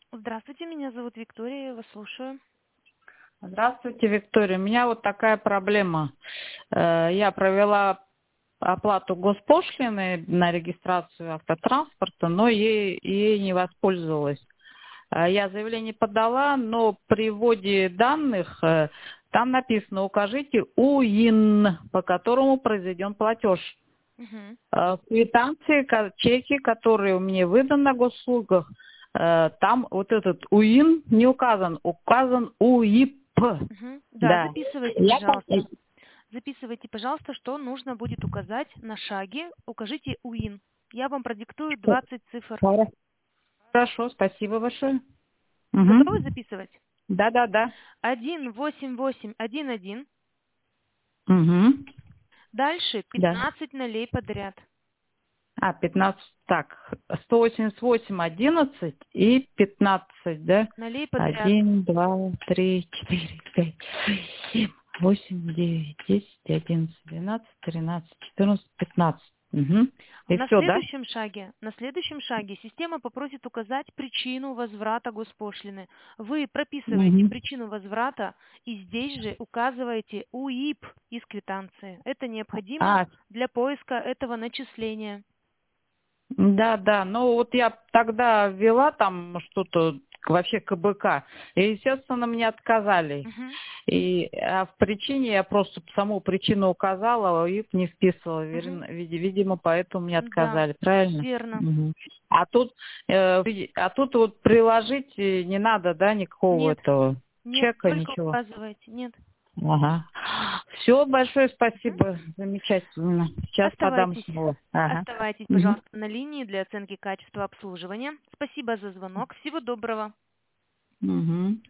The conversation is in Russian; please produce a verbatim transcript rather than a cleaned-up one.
Здравствуйте, меня зовут Виктория, я вас слушаю. Здравствуйте, Виктория. У меня вот такая проблема. Э, Я провела оплату госпошлины на регистрацию автотранспорта, но ей, ей не воспользовалась. Э, Я заявление подала, но при вводе данных э, там написано: укажите УИН, по которому произведен платеж. Мгм. Э, В квитанции, ко- чеки, которые у меня выданы на госуслугах, э, там вот этот УИН не указан, указан УИП. Мгм. Да, Да. записывайте, Я так- пожалуйста. Записывайте, пожалуйста, что нужно будет указать на шаге. Укажите УИН. Я вам продиктую двадцать цифр. Хоро- Хорошо, спасибо большое. Готовы Угу. записывать? Да, да, да. Один восемь восемь один один. Угу. Дальше Да. пятнадцать нолей подряд. А, пятнадцать, так, сто восемьдесят восемь, одиннадцать и пятнадцать, да? Нулей подряд. Один, два, три, четыре, пять, шесть, семь, восемь, девять, десять, одиннадцать, двенадцать, тринадцать, четырнадцать, пятнадцать. Угу. И На все, да? следующем шаге, на следующем шаге система попросит указать причину возврата госпошлины. Вы прописываете Угу. причину возврата и здесь же указываете УИП из квитанции. Это необходимо А, для поиска этого начисления. да, да. Ну вот я тогда ввела там что-то вообще КБК, и, естественно, мне отказали. Мгм. И а в причине я просто саму причину указала, и не вписывала. Мгм. Верно, види- видимо, поэтому мне Да, отказали. Правильно? верно. Мгм. А тут, э, ви- а тут вот приложить э, не надо, да, никакого Нет, этого нет, чека, только ничего. указывайте. Нет. Ага. Все, большое Мгм. спасибо. Замечательно. Сейчас подам Оставайтесь, снова. Ага. оставайтесь, Мгм. пожалуйста, на линии для оценки качества обслуживания. Спасибо за звонок. Всего доброго. Мгм.